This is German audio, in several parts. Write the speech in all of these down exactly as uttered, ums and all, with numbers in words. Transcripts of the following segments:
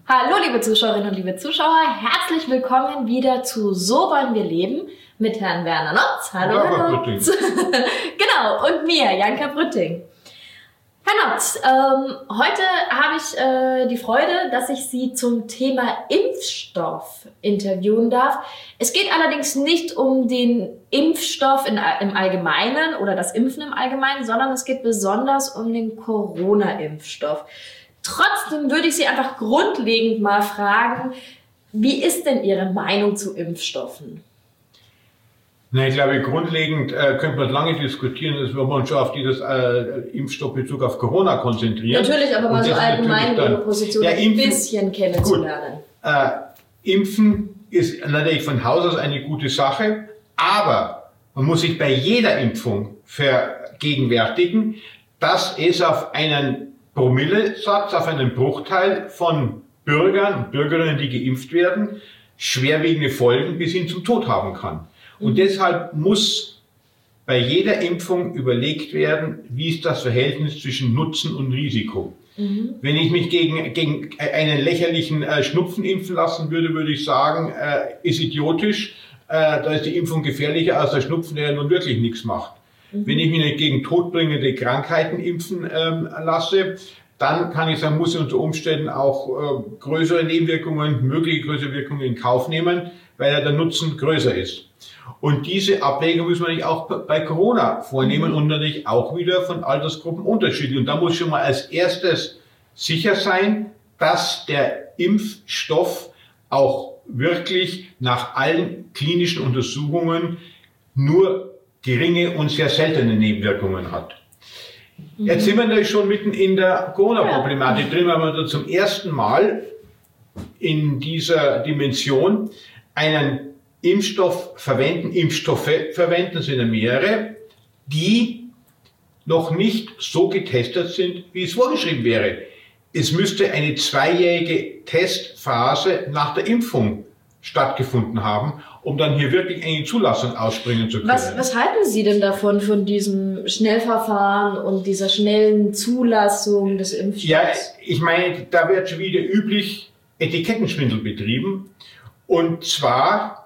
Hallo liebe Zuschauerinnen und liebe Zuschauer, herzlich willkommen wieder zu So wollen wir leben mit Herrn Werner Notz. Hallo Herr Notz. Genau, und mir, Janka Brütting. Herr Notz, ähm, heute habe ich äh, die Freude, dass ich Sie zum Thema Impfstoff interviewen darf. Es geht allerdings nicht um den Impfstoff in, im Allgemeinen oder das Impfen im Allgemeinen, sondern es geht besonders um den Corona-Impfstoff. Trotzdem würde ich Sie einfach grundlegend mal fragen, wie ist denn Ihre Meinung zu Impfstoffen? Na, ich glaube, grundlegend äh, könnte man lange diskutieren, dass wir uns schon auf dieses äh, Impfstoffbezug auf Corona konzentrieren. Natürlich, aber mal so allgemein Ihre Position ja, ein bisschen kennenzulernen. Gut, äh, Impfen ist natürlich von Haus aus eine gute Sache, aber man muss sich bei jeder Impfung vergegenwärtigen, dass es auf einen Promillesatz, auf einen Bruchteil von Bürgern und Bürgerinnen, die geimpft werden, schwerwiegende Folgen bis hin zum Tod haben kann. Und mhm. deshalb muss bei jeder Impfung überlegt werden, wie ist das Verhältnis zwischen Nutzen und Risiko. Mhm. Wenn ich mich gegen, gegen einen lächerlichen äh, Schnupfen impfen lassen würde, würde ich sagen, äh, ist idiotisch, äh, da ist die Impfung gefährlicher als der Schnupfen, der nun wirklich nichts macht. Mhm. Wenn ich mich nicht gegen todbringende Krankheiten impfen ähm, lasse, dann kann ich sagen, muss ich unter Umständen auch äh, größere Nebenwirkungen, mögliche größere Wirkungen in Kauf nehmen, weil ja der Nutzen größer ist. Und diese Abwägung muss man nicht auch bei Corona vornehmen und natürlich auch wieder von Altersgruppen unterschiedlich. Und da muss schon mal als erstes sicher sein, dass der Impfstoff auch wirklich nach allen klinischen Untersuchungen nur geringe und sehr seltene Nebenwirkungen hat. Mhm. Jetzt sind wir natürlich schon mitten in der Corona-Problematik drin, weil wir da zum ersten Mal in dieser Dimension einen Impfstoff verwenden, Impfstoffe verwenden, sind ja mehrere, die noch nicht so getestet sind, wie es vorgeschrieben wäre. Es müsste eine zweijährige Testphase nach der Impfung stattgefunden haben, um dann hier wirklich eine Zulassung ausspringen zu können. Was, was halten Sie denn davon, von diesem Schnellverfahren und dieser schnellen Zulassung des Impfstoffs? Ja, ich meine, da wird schon wieder üblich Etikettenschwindel betrieben. Und zwar,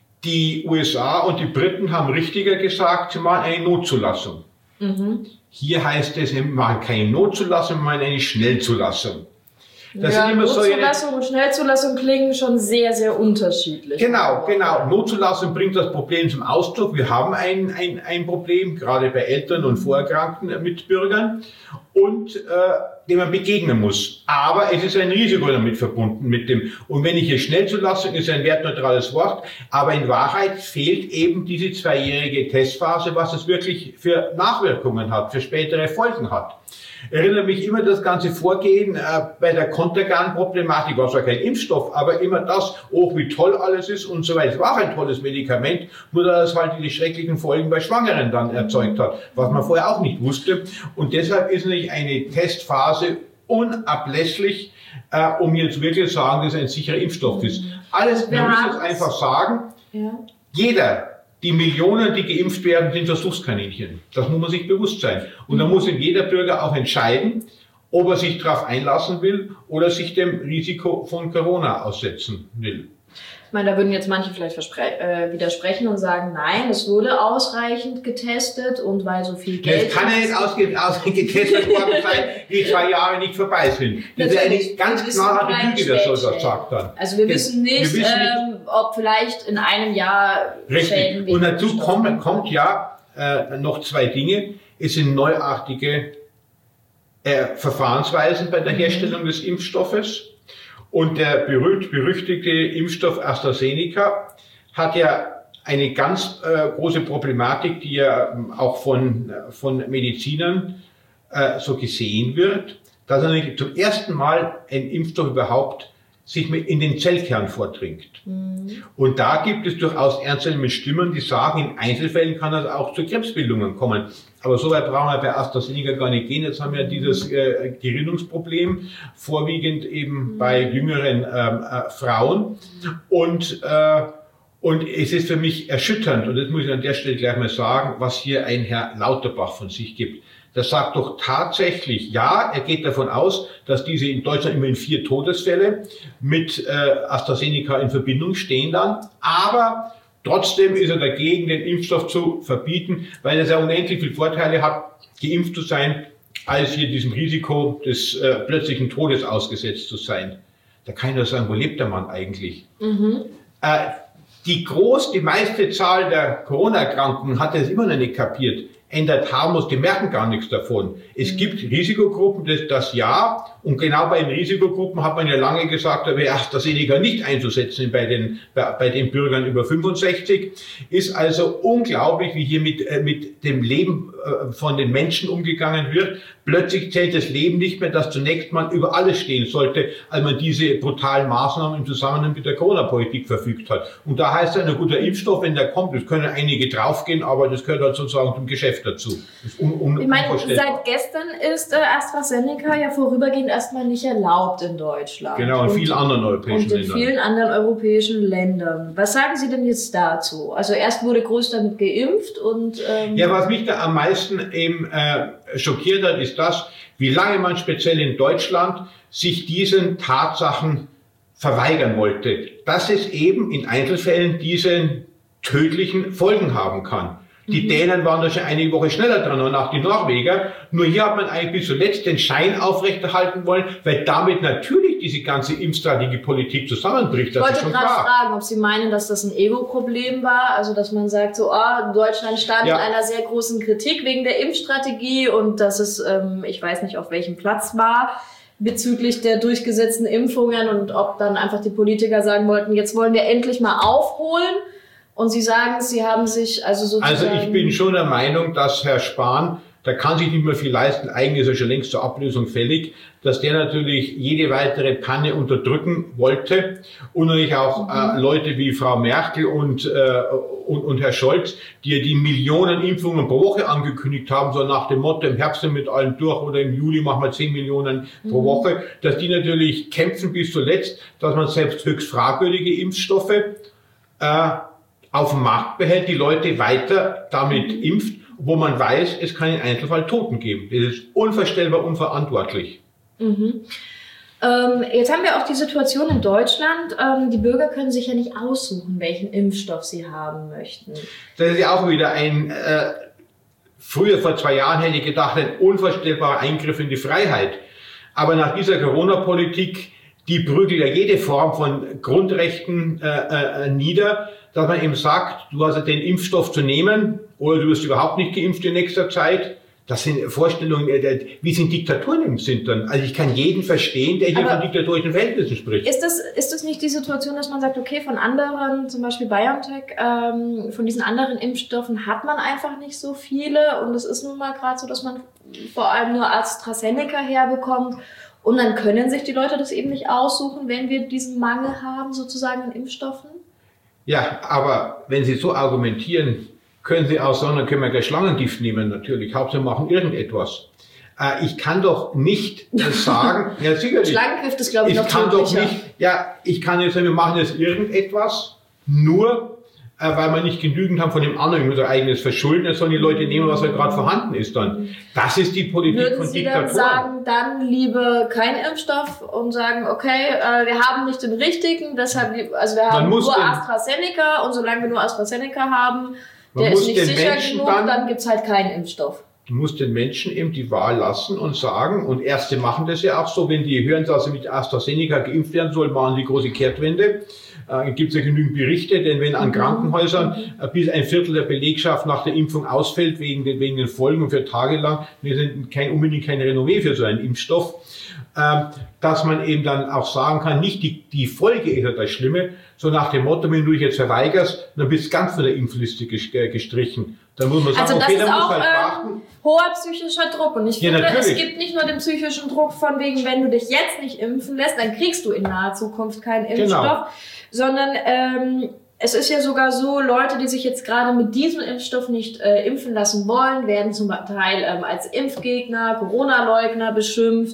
die U S A und die Briten haben richtiger gesagt, sie machen eine Notzulassung. Mhm. Hier heißt es, wir machen keine Notzulassung, wir machen eine Schnellzulassung. Das ja, sind immer Notzulassung so und Schnellzulassung klingen schon sehr, sehr unterschiedlich. Genau, genau. Notzulassung bringt das Problem zum Ausdruck. Wir haben ein, ein, ein Problem, gerade bei Eltern und vorerkrankten Mitbürgern, und äh, dem man begegnen muss. Aber es ist ein Risiko damit verbunden mit dem. Und wenn ich hier Schnellzulassung, ist ein wertneutrales Wort, aber in Wahrheit fehlt eben diese zweijährige Testphase, was es wirklich für Nachwirkungen hat, für spätere Folgen hat. Erinnere mich immer das ganze Vorgehen äh, bei der Contergan-Problematik, war zwar kein Impfstoff, aber immer das, oh, wie toll alles ist und so weiter. Es war ein tolles Medikament, nur dass es halt die schrecklichen Folgen bei Schwangeren dann erzeugt hat, was man vorher auch nicht wusste. Und deshalb ist natürlich eine Testphase unablässlich, äh, um jetzt wirklich zu sagen, dass es ein sicherer Impfstoff ist. Alles, wir müssen jetzt einfach sagen, ja. Jeder, die Millionen, die geimpft werden, sind Versuchskaninchen. Das muss man sich bewusst sein. Und da muss jeder Bürger auch entscheiden, ob er sich darauf einlassen will oder sich dem Risiko von Corona aussetzen will. Ich meine, da würden jetzt manche vielleicht äh, widersprechen und sagen, nein, es wurde ausreichend getestet und weil so viel Geld... Es kann ja nicht ausreichend ausge getestet worden sein, die zwei Jahre nicht vorbei sind. Das ist eine ganz klare Lüge, das soll das sagt dann. Also wir wissen nicht, wir wissen nicht ähm, ob vielleicht in einem Jahr Schäden... Und dazu kommt, kommt ja äh, noch zwei Dinge. Es sind neuartige äh, Verfahrensweisen bei der Herstellung des Impfstoffes. Und der berühmt-berüchtigte Impfstoff AstraZeneca hat ja eine ganz äh, große Problematik, die ja ähm, auch von, äh, von Medizinern äh, so gesehen wird, dass er nämlich zum ersten Mal ein Impfstoff überhaupt sich mit in den Zellkern vordringt. Mhm. Und da gibt es durchaus ernstzunehmende Stimmen, die sagen, in Einzelfällen kann es auch zu Krebsbildungen kommen. Aber so weit brauchen wir bei AstraZeneca gar nicht gehen. Jetzt haben wir dieses äh, Gerinnungsproblem, vorwiegend eben mhm. bei jüngeren ähm, äh, Frauen. Und, äh, und es ist für mich erschütternd, und das muss ich an der Stelle gleich mal sagen, was hier ein Herr Lauterbach von sich gibt. das sagt doch tatsächlich, ja, er geht davon aus, dass diese in Deutschland immerhin vier Todesfälle mit äh, AstraZeneca in Verbindung stehen dann, aber trotzdem ist er dagegen, den Impfstoff zu verbieten, weil es ja unendlich viele Vorteile hat, geimpft zu sein, als hier diesem Risiko des äh, plötzlichen Todes ausgesetzt zu sein. Da kann ich nur sagen, wo lebt der Mann eigentlich? Mhm. Äh, die groß, die meiste Zahl der Corona-Erkrankungen hat es immer noch nicht kapiert. Ändert harmlos, die merken gar nichts davon. Es gibt Risikogruppen, das, das ja, und genau bei den Risikogruppen hat man ja lange gesagt, da wäre AstraZeneca nicht einzusetzen bei den, bei, bei den Bürgern über fünfundsechzig. Ist also unglaublich, wie hier mit, äh, mit dem Leben äh, von den Menschen umgegangen wird. Plötzlich zählt das Leben nicht mehr, das zunächst mal über alles stehen sollte, als man diese brutalen Maßnahmen im Zusammenhang mit der Corona-Politik verfügt hat. Und da heißt es, ein guter Impfstoff, wenn der kommt, es können einige draufgehen, aber das gehört halt sozusagen zum Geschäft dazu. Das ist un, un, ich meine, seit gestern ist äh, AstraZeneca ja vorübergehend erstmal nicht erlaubt in Deutschland. Genau, in und, vielen anderen europäischen Ländern. Und in Ländern. vielen anderen europäischen Ländern. Was sagen Sie denn jetzt dazu? Also erst wurde groß damit geimpft und... Ähm ja, was mich da am meisten eben äh, schockiert hat, ist das, wie lange man speziell in Deutschland sich diesen Tatsachen verweigern wollte, dass es eben in Einzelfällen diese tödlichen Folgen haben kann. Die mhm. Dänen waren da schon eine Woche schneller dran und auch die Norweger. Nur hier hat man eigentlich bis zuletzt den Schein aufrechterhalten wollen, weil damit natürlich diese ganze Impfstrategiepolitik zusammenbricht. Das ich wollte ist schon gerade klar. fragen, ob Sie meinen, dass das ein Ego-Problem war, also dass man sagt, so, ah, Deutschland stand ja. in einer sehr großen Kritik wegen der Impfstrategie und dass es, ähm, ich weiß nicht, auf welchem Platz war bezüglich der durchgesetzten Impfungen und ob dann einfach die Politiker sagen wollten, jetzt wollen wir endlich mal aufholen. Und Sie sagen, Sie haben sich also sozusagen... Also ich bin schon der Meinung, dass Herr Spahn, der kann sich nicht mehr viel leisten, eigentlich ist er schon längst zur Ablösung fällig, dass der natürlich jede weitere Panne unterdrücken wollte und natürlich auch mhm. äh, Leute wie Frau Merkel und, äh, und, und Herr Scholz, die ja die Millionen Impfungen pro Woche angekündigt haben, so nach dem Motto, im Herbst sind mit allen durch oder im Juli machen wir zehn Millionen mhm. pro Woche, dass die natürlich kämpfen bis zuletzt, dass man selbst höchst fragwürdige Impfstoffe äh, auf dem Markt behält, die Leute weiter damit impft, wo man weiß, es kann im Einzelfall Toten geben. Das ist unvorstellbar unverantwortlich. Mhm. Ähm, jetzt haben wir auch die Situation in Deutschland, ähm, die Bürger können sich ja nicht aussuchen, welchen Impfstoff sie haben möchten. Das ist ja auch wieder ein, äh, früher vor zwei Jahren hätte ich gedacht, ein unvorstellbarer Eingriff in die Freiheit. Aber nach dieser Corona-Politik, die prügelt ja jede Form von Grundrechten äh, äh, nieder, dass man eben sagt, du hast ja den Impfstoff zu nehmen oder du wirst überhaupt nicht geimpft in nächster Zeit. Das sind Vorstellungen, wie es in Diktaturen eben sind dann. Also ich kann jeden verstehen, der hier Aber von diktatorischen Verhältnissen spricht. Ist das, ist das nicht die Situation, dass man sagt, okay, von anderen, zum Beispiel BioNTech, ähm, von diesen anderen Impfstoffen hat man einfach nicht so viele und es ist nun mal gerade so, dass man vor allem nur AstraZeneca herbekommt und dann können sich die Leute das eben nicht aussuchen, wenn wir diesen Mangel haben sozusagen an Impfstoffen? Ja, aber wenn Sie so argumentieren, können Sie auch sagen, dann können wir gleich Schlangengift nehmen, natürlich. Hauptsache machen irgendetwas. Äh, ich kann doch nicht sagen, ja sicherlich. Schlangengift ist, glaube ich, ich noch kann tödlicher. doch nicht, ja, ich kann jetzt sagen, wir machen jetzt irgendetwas, nur äh, weil wir nicht genügend haben von dem anderen, ich muss ein eigenes verschulden, jetzt sollen die Leute nehmen, was halt gerade vorhanden ist dann. Das ist die Politik Würden von Sie Diktatoren. dann sagen, dann lieber kein Impfstoff und sagen, okay, äh, wir haben nicht den richtigen, deshalb, also wir haben nur AstraZeneca und solange wir nur AstraZeneca haben, der ist nicht sicher genug, dann, dann gibt's halt keinen Impfstoff. Du musst den Menschen eben die Wahl lassen und sagen, und Ärzte machen das ja auch so, wenn die hören, dass sie mit AstraZeneca geimpft werden sollen, machen die große Kehrtwende. Äh, gibt es ja genügend Berichte, denn wenn an Krankenhäusern äh, bis ein Viertel der Belegschaft nach der Impfung ausfällt, wegen den, wegen den Folgen und für tagelang, wir sind kein, unbedingt kein Renommee für so einen Impfstoff, äh, dass man eben dann auch sagen kann, nicht die, die Folge ist ja das Schlimme, so nach dem Motto, wenn du dich jetzt verweigerst, dann bist du ganz von der Impfliste gestrichen. Dann muss man sagen, also das okay, ist dann muss auch halt ähm, warten. hoher psychischer Druck. Und ich ja, finde, natürlich. es gibt nicht nur den psychischen Druck von wegen, wenn du dich jetzt nicht impfen lässt, dann kriegst du in naher Zukunft keinen Impfstoff. Genau. Sondern ähm, es ist ja sogar so, Leute, die sich jetzt gerade mit diesem Impfstoff nicht äh, impfen lassen wollen, werden zum Teil ähm, als Impfgegner, Corona-Leugner beschimpft.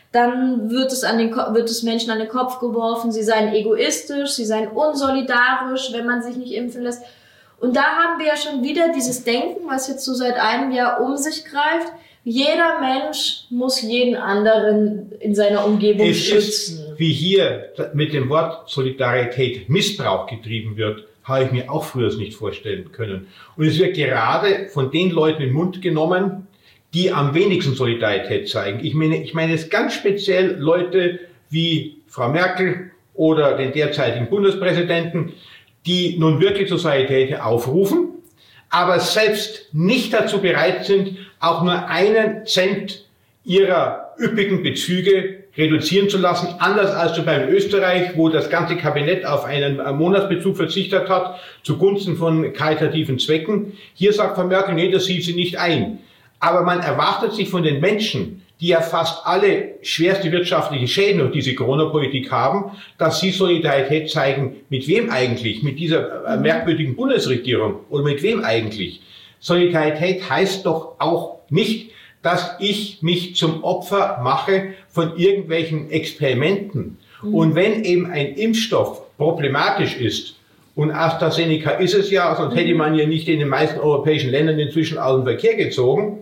Dann wird es an den wird es Menschen an den Kopf geworfen, sie seien egoistisch, sie seien unsolidarisch, wenn man sich nicht impfen lässt. Und da haben wir ja schon wieder dieses Denken, was jetzt so seit einem Jahr um sich greift. jeder Mensch muss jeden anderen in seiner Umgebung es schützen. Ist, wie hier mit dem Wort Solidarität Missbrauch getrieben wird, habe ich mir auch früher nicht vorstellen können. Und es wird gerade von den Leuten in den Mund genommen, die am wenigsten Solidarität zeigen. Ich meine, ich meine es ganz speziell Leute wie Frau Merkel oder den derzeitigen Bundespräsidenten, die nun wirklich zur Solidarität aufrufen, aber selbst nicht dazu bereit sind, auch nur einen Cent ihrer üppigen Bezüge reduzieren zu lassen, anders als zum Beispiel in Österreich, wo das ganze Kabinett auf einen Monatsbezug verzichtet hat, zugunsten von karitativen Zwecken. Hier sagt Frau Merkel, nee, das sieht sie nicht ein. Aber man erwartet sich von den Menschen, die ja fast alle schwerste wirtschaftliche Schäden durch diese Corona-Politik haben, dass sie Solidarität zeigen. Mit wem eigentlich? Mit dieser äh, merkwürdigen Bundesregierung? Oder mit wem eigentlich? Solidarität heißt doch auch nicht, dass ich mich zum Opfer mache von irgendwelchen Experimenten. Mhm. Und wenn eben ein Impfstoff problematisch ist, und AstraZeneca ist es ja, sonst hätte man ja nicht in den meisten europäischen Ländern inzwischen aus dem Verkehr gezogen,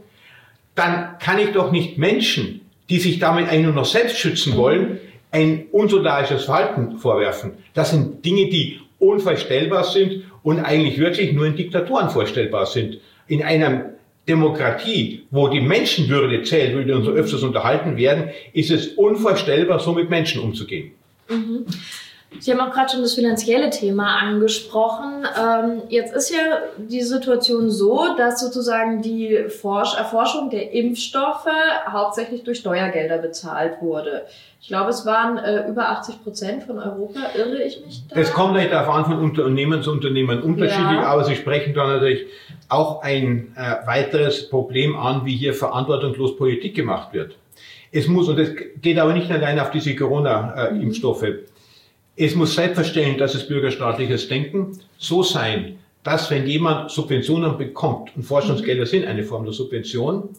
dann kann ich doch nicht Menschen, die sich damit eigentlich nur noch selbst schützen wollen, ein unsolidarisches Verhalten vorwerfen. Das sind Dinge, die unvorstellbar sind und eigentlich wirklich nur in Diktaturen vorstellbar sind. In einer Demokratie, wo die Menschenwürde zählt, wie wir uns so öfters unterhalten werden, ist es unvorstellbar, so mit Menschen umzugehen. Mhm. Sie haben auch gerade schon das finanzielle Thema angesprochen. Ähm, jetzt ist ja die Situation so, dass sozusagen die Forsch- Erforschung der Impfstoffe hauptsächlich durch Steuergelder bezahlt wurde. Ich glaube, es waren äh, über achtzig Prozent von Europa. Irre ich mich da? Das kommt nicht darauf an, von Unternehmen zu Unternehmen unterschiedlich, ja. Aber Sie sprechen da natürlich auch ein äh, weiteres Problem an, wie hier verantwortungslos Politik gemacht wird. Es muss, und das geht aber nicht allein auf diese Corona-Impfstoffe, mhm. Es muss selbstverständlich, dass es bürgerstaatliches Denken so sein, dass wenn jemand Subventionen bekommt, und Forschungsgelder sind eine Form der Subvention,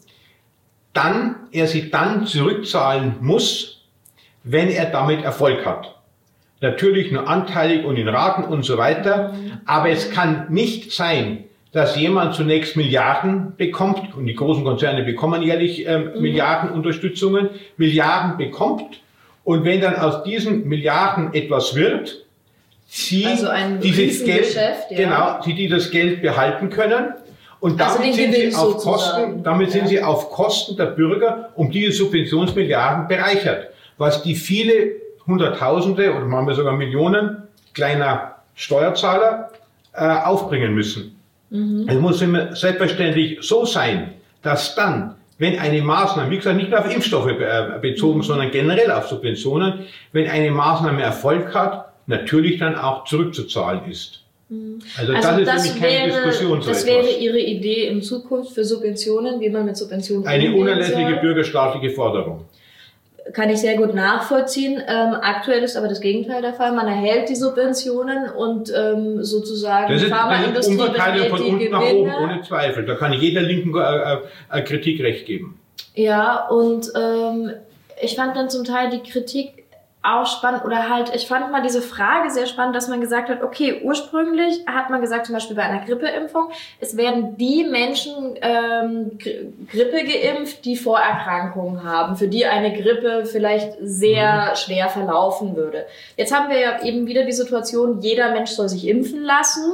dann er sie dann zurückzahlen muss, wenn er damit Erfolg hat. Natürlich nur anteilig und in Raten und so weiter, aber es kann nicht sein, dass jemand zunächst Milliarden bekommt, und die großen Konzerne bekommen jährlich äh, Milliarden Unterstützungen, Milliarden bekommt, und wenn dann aus diesen Milliarden etwas wird, sie also ein dieses Geld, ja. genau, sie dieses Geld behalten können, und damit also sind sie auf Kosten, damit ja. sind sie auf Kosten der Bürger um diese Subventionsmilliarden bereichert, was die viele Hunderttausende oder manchmal sogar Millionen kleiner Steuerzahler äh, aufbringen müssen. Mhm. Es muss immer selbstverständlich so sein, dass dann, wenn eine Maßnahme, wie gesagt, nicht nur auf Impfstoffe bezogen, mhm. sondern generell auf Subventionen, wenn eine Maßnahme Erfolg hat, natürlich dann auch zurückzuzahlen ist. Mhm. Also, also das ist das nämlich keine wäre, Diskussion so Das etwas. wäre Ihre Idee in Zukunft für Subventionen, wie man mit Subventionen Eine umgehen unerlässliche soll? bürgerstaatliche Forderung. Kann ich sehr gut nachvollziehen. Ähm, aktuell ist aber das Gegenteil der Fall. Man erhält die Subventionen und ähm, sozusagen das ist, die Pharmaindustrie das ist Umverteilung von unten nach Gewinne. oben, ohne Zweifel. Da kann jeder Linken äh, äh, Kritik recht geben. Ja, und ähm, ich fand dann zum Teil die Kritik auch spannend, oder halt, ich fand mal diese Frage sehr spannend, dass man gesagt hat, okay, ursprünglich hat man gesagt, zum Beispiel bei einer Grippeimpfung, es werden die Menschen ähm, Grippe geimpft, die Vorerkrankungen haben, für die eine Grippe vielleicht sehr mhm. schwer verlaufen würde. Jetzt haben wir ja eben wieder die Situation, jeder Mensch soll sich impfen lassen.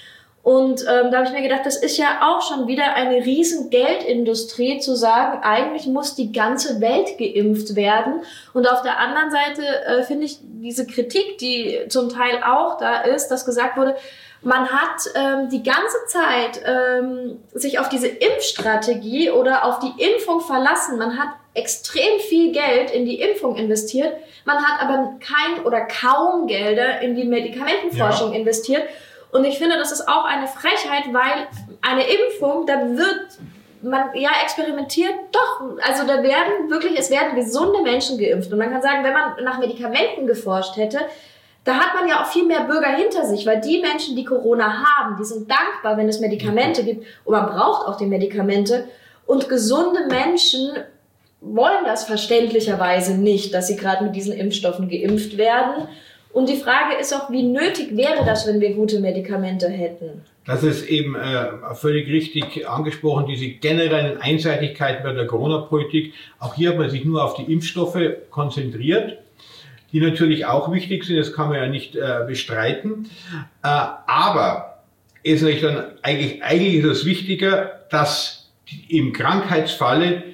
Und ähm, da habe ich mir gedacht, das ist ja auch schon wieder eine riesen Geldindustrie, zu sagen, eigentlich muss die ganze Welt geimpft werden. Und auf der anderen Seite äh, finde ich diese Kritik, die zum Teil auch da ist, dass gesagt wurde, man hat ähm, die ganze Zeit ähm, sich auf diese Impfstrategie oder auf die Impfung verlassen. Man hat extrem viel Geld in die Impfung investiert. Man hat aber kein oder kaum Gelder in die Medikamentenforschung ja. investiert. Und ich finde, das ist auch eine Frechheit, weil eine Impfung, da wird man ja experimentiert, doch, also da werden wirklich, es werden gesunde Menschen geimpft. Und man kann sagen, wenn man nach Medikamenten geforscht hätte, da hat man ja auch viel mehr Bürger hinter sich, weil die Menschen, die Corona haben, die sind dankbar, wenn es Medikamente gibt. Und man braucht auch die Medikamente. Und gesunde Menschen wollen das verständlicherweise nicht, dass sie gerade mit diesen Impfstoffen geimpft werden. Und die Frage ist auch, wie nötig wäre das, wenn wir gute Medikamente hätten? Das ist eben äh, völlig richtig angesprochen, diese generellen Einseitigkeiten bei der Corona-Politik. Auch hier hat man sich nur auf die Impfstoffe konzentriert, die natürlich auch wichtig sind, das kann man ja nicht äh, bestreiten. Äh, aber ist natürlich dann eigentlich, eigentlich ist es wichtiger, dass im Krankheitsfalle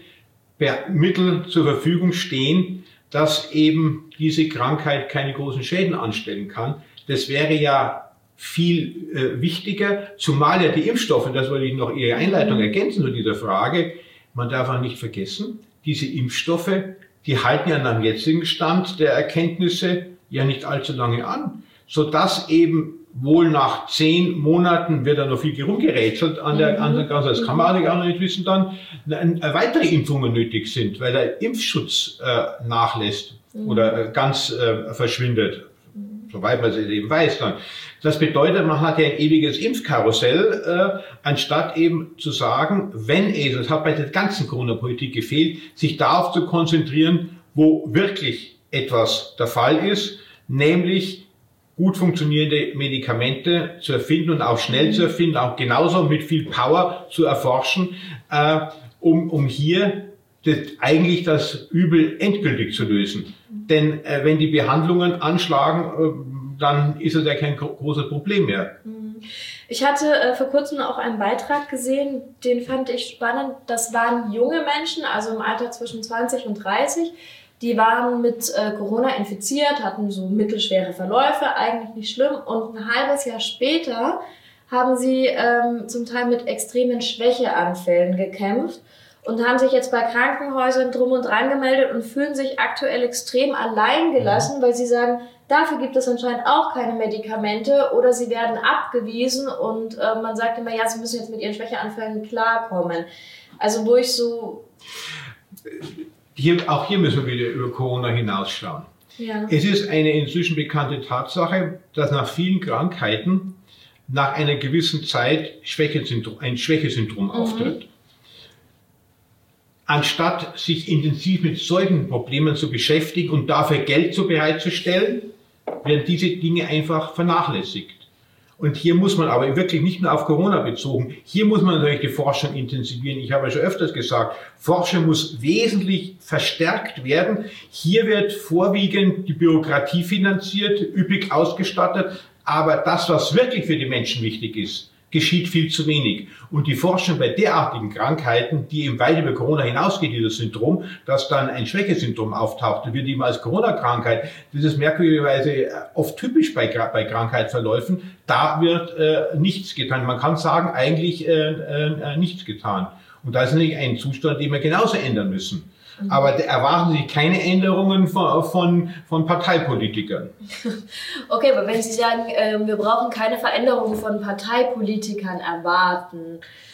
Mittel zur Verfügung stehen, dass eben diese Krankheit keine großen Schäden anstellen kann. Das wäre ja viel äh, wichtiger, zumal ja die Impfstoffe, das wollte ich noch Ihre Einleitung ergänzen zu dieser Frage, man darf auch nicht vergessen, diese Impfstoffe, die halten ja nach dem jetzigen Stand der Erkenntnisse ja nicht allzu lange an, sodass eben wohl nach zehn Monaten wird da noch viel herumgerätselt an der, an der ganzen, das kann man eigentlich auch noch nicht wissen, dann äh, weitere Impfungen nötig sind, weil der Impfschutz äh, nachlässt oder äh, ganz äh, verschwindet, soweit man es eben weiß dann. Das bedeutet, man hat ja ein ewiges Impfkarussell, äh, anstatt eben zu sagen, wenn es, das hat bei der ganzen Corona-Politik gefehlt, sich darauf zu konzentrieren, wo wirklich etwas der Fall ist, nämlich gut funktionierende Medikamente zu erfinden und auch schnell zu erfinden, auch genauso mit viel Power zu erforschen, äh, um, um hier das, eigentlich das Übel endgültig zu lösen. Denn äh, wenn die Behandlungen anschlagen, äh, dann ist es ja kein großes Problem mehr. Ich hatte äh, vor kurzem auch einen Beitrag gesehen, den fand ich spannend. Das waren junge Menschen, also im Alter zwischen zwanzig und dreißig. Die waren mit äh, Corona infiziert, hatten so mittelschwere Verläufe, eigentlich nicht schlimm. Und ein halbes Jahr später haben sie ähm, zum Teil mit extremen Schwächeanfällen gekämpft und haben sich jetzt bei Krankenhäusern drum und dran gemeldet und fühlen sich aktuell extrem allein gelassen, weil sie sagen, dafür gibt es anscheinend auch keine Medikamente oder sie werden abgewiesen und äh, man sagt immer, ja, sie müssen jetzt mit ihren Schwächeanfällen klarkommen. Also wo ich so... Hier, auch hier müssen wir wieder über Corona hinausschauen. Ja. Es ist eine inzwischen bekannte Tatsache, dass nach vielen Krankheiten nach einer gewissen Zeit Schwächesyndrom, ein Schwächesyndrom mhm. auftritt. Anstatt sich intensiv mit solchen Problemen zu beschäftigen und dafür Geld zu bereitzustellen, werden diese Dinge einfach vernachlässigt. Und hier muss man aber wirklich nicht nur auf Corona bezogen, hier muss man natürlich die Forschung intensivieren. Ich habe ja schon öfters gesagt, Forschung muss wesentlich verstärkt werden. Hier wird vorwiegend die Bürokratie finanziert, üppig ausgestattet, aber das, was wirklich für die Menschen wichtig ist, geschieht viel zu wenig. Und die Forschung bei derartigen Krankheiten, die eben weit über Corona hinausgeht, dieses Syndrom, dass dann ein Schwächesyndrom auftaucht, das wird eben als Corona-Krankheit, das ist merkwürdigerweise oft typisch bei, bei Krankheitsverläufen, da wird äh, nichts getan. Man kann sagen, eigentlich äh, äh, nichts getan. Und das ist nämlich ein Zustand, den wir genauso ändern müssen. Aber da erwarten Sie keine Änderungen von, von, von Parteipolitikern. Okay, aber wenn Sie sagen, äh, wir brauchen keine Veränderungen von Parteipolitikern erwarten,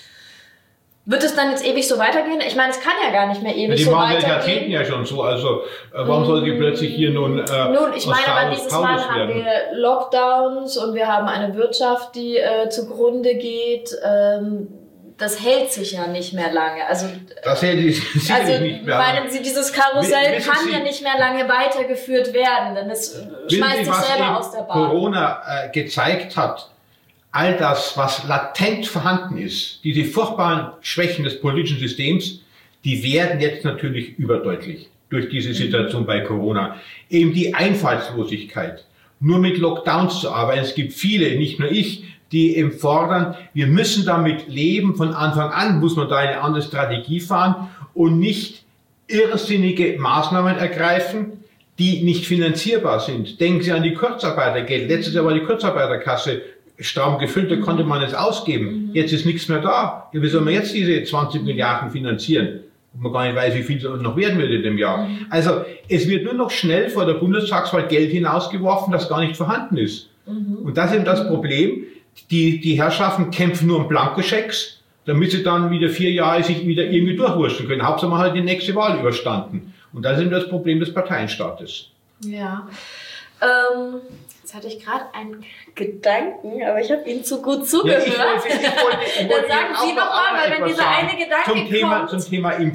wird es dann jetzt ewig so weitergehen? Ich meine, es kann ja gar nicht mehr ewig ja, so weitergehen. Die machen seit Jahrzehnten ja schon so, also äh, warum mmh, soll die plötzlich hier nun... Äh, nun, ich meine, aber dieses Mal haben wir Lockdowns und wir haben eine Wirtschaft, die äh, zugrunde geht. Ähm, Das hält sich ja nicht mehr lange. Also, das hält sich also nicht mehr meinen Sie, dieses Karussell wissen kann Sie, ja nicht mehr lange weitergeführt werden, denn es schmeißt sich selber aus der Bahn. Corona äh, gezeigt hat, all das, was latent vorhanden ist, diese furchtbaren Schwächen des politischen Systems, die werden jetzt natürlich überdeutlich durch diese Situation mhm. bei Corona. Eben die Einfallslosigkeit, nur mit Lockdowns zu arbeiten. Es gibt viele, nicht nur ich, die eben fordern, wir müssen damit leben, von Anfang an muss man da eine andere Strategie fahren und nicht irrsinnige Maßnahmen ergreifen, die nicht finanzierbar sind. Denken Sie an die Kurzarbeitergeld. Letztes Jahr war die Kurzarbeiterkasse stramm gefüllt, da konnte man es ausgeben. Jetzt ist nichts mehr da. Ja, wie soll man jetzt diese zwanzig Milliarden finanzieren? Und man gar nicht weiß, wie viel es noch werden wird in dem Jahr. Also es wird nur noch schnell vor der Bundestagswahl Geld hinausgeworfen, das gar nicht vorhanden ist. Und das ist eben das Problem. Die, die Herrschaften kämpfen nur um Blankoschecks, damit sie dann wieder vier Jahre sich wieder irgendwie durchwurschen können. Hauptsache man hat die nächste Wahl überstanden. Und das ist eben das Problem des Parteienstaates. Ja. Ähm, jetzt hatte ich gerade einen Gedanken, aber ich habe Ihnen zu gut zugehört. Ja, ich wollte, ich wollte, ich wollte Dann sagen Sie noch mal, weil wenn dieser eine Gedanke zum Thema, kommt. Zum Thema Impfen.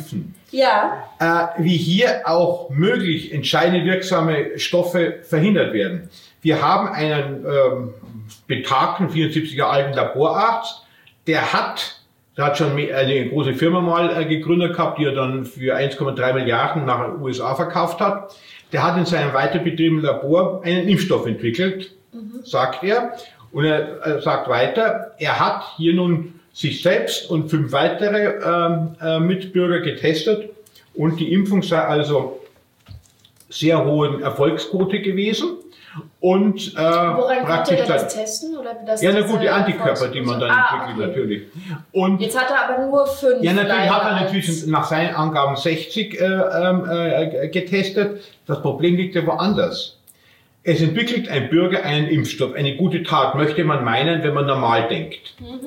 Ja. Äh, wie hier auch möglich entscheidende wirksame Stoffe verhindert werden. Wir haben einen ähm, betagten vierundsiebzig Jahre alten Laborarzt, der hat, der hat schon eine große Firma mal äh, gegründet gehabt, die er dann für eins Komma drei Milliarden nach den U S A verkauft hat. Der hat in seinem weiterbetriebenen Labor einen Impfstoff entwickelt, mhm. sagt er. Und er äh, sagt weiter, er hat hier nun sich selbst und fünf weitere ähm, äh, Mitbürger getestet und die Impfung sei also sehr hohen Erfolgsquote gewesen. Und, äh, woran konnte er das testen? Oder das ja, na gut, die Antikörper, die man dann ah, entwickelt, okay. natürlich. Und jetzt hat er aber nur fünf. Ja, natürlich hat er inzwischen nach seinen Angaben sechzig äh, äh, getestet. Das Problem liegt ja woanders. Es entwickelt ein Bürger einen Impfstoff, eine gute Tat, möchte man meinen, wenn man normal denkt. Mhm.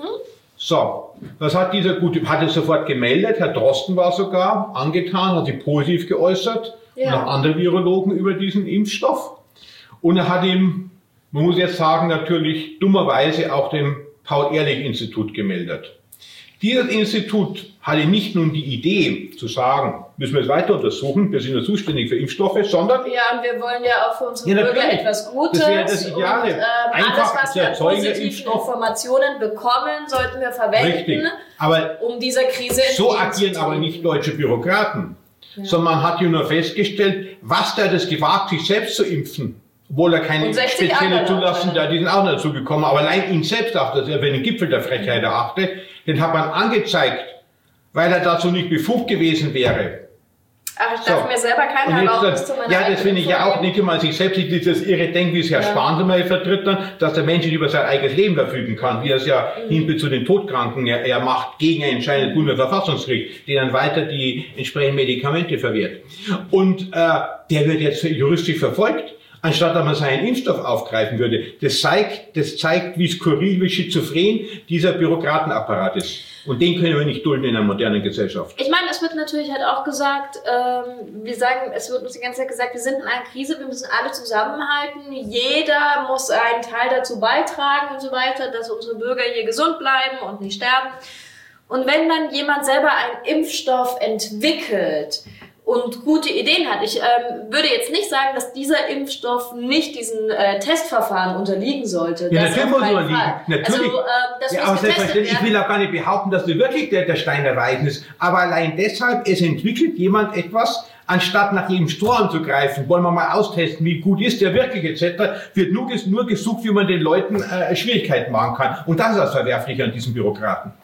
So, was hat dieser gute, hat er sofort gemeldet, Herr Drosten war sogar angetan, hat sich positiv geäußert, ja. und auch andere Virologen über diesen Impfstoff. Und er hat ihm, man muss jetzt sagen, natürlich dummerweise auch dem Paul-Ehrlich-Institut gemeldet. Dieses Institut hatte nicht nur die Idee zu sagen, müssen wir es weiter untersuchen, wir sind ja zuständig für Impfstoffe, sondern... Ja, und wir wollen ja auch für unsere ja, Bürger etwas Gutes. Das wäre das Ideale. Und, ähm, Einfach alles, was wir an positiven Informationen bekommen, sollten wir verwenden, Richtig. Aber um dieser Krise so agieren aber nicht deutsche Bürokraten, ja. sondern man hat ja nur festgestellt, was der das gewagt, sich selbst zu impfen. Obwohl er keine spezielle Zulassung, da die sind auch dazu gekommen, aber allein ihn selbst auch, dass er für den Gipfel der Frechheit erachte, den hat man angezeigt, weil er dazu nicht befugt gewesen wäre. Ach, ich darf so. mir selber keine Erlaubnis zu meiner Ja, das finde ich ja auch nicht, wenn man sich selbst dieses irre Denken, wie es Herr ja. Spahn zum Beispiel vertritt, dann, dass der Mensch nicht über sein eigenes Leben verfügen kann, wie er es ja mhm. hinten zu den Todkranken er, er macht, gegen ein entscheidendes Bundesverfassungsgericht, der dann weiter die entsprechenden Medikamente verwehrt. Und äh, der wird jetzt juristisch verfolgt, anstatt dass man seinen Impfstoff aufgreifen würde. Das zeigt, das zeigt, wie skurril, wie schizophren dieser Bürokratenapparat ist. Und den können wir nicht dulden in einer modernen Gesellschaft. Ich meine, es wird natürlich halt auch gesagt, ähm, wir sagen, es wird uns die ganze Zeit gesagt, wir sind in einer Krise, wir müssen alle zusammenhalten, jeder muss einen Teil dazu beitragen und so weiter, dass unsere Bürger hier gesund bleiben und nicht sterben. Und wenn dann jemand selber einen Impfstoff entwickelt und gute Ideen hat. Ich ähm, würde jetzt nicht sagen, dass dieser Impfstoff nicht diesen äh, Testverfahren unterliegen sollte. Ja, natürlich muss er unterliegen. Natürlich. Also, ähm, das ja, muss aber selbstverständlich, ich will auch gar nicht behaupten, dass das wirklich der, der Stein der Weisen ist. Aber allein deshalb, es entwickelt jemand etwas, anstatt nach jedem Strohhalm zu greifen, wollen wir mal austesten, wie gut ist der wirklich et cetera, wird nur, nur gesucht, wie man den Leuten äh, Schwierigkeiten machen kann. Und das ist das Verwerfliche an diesen Bürokraten.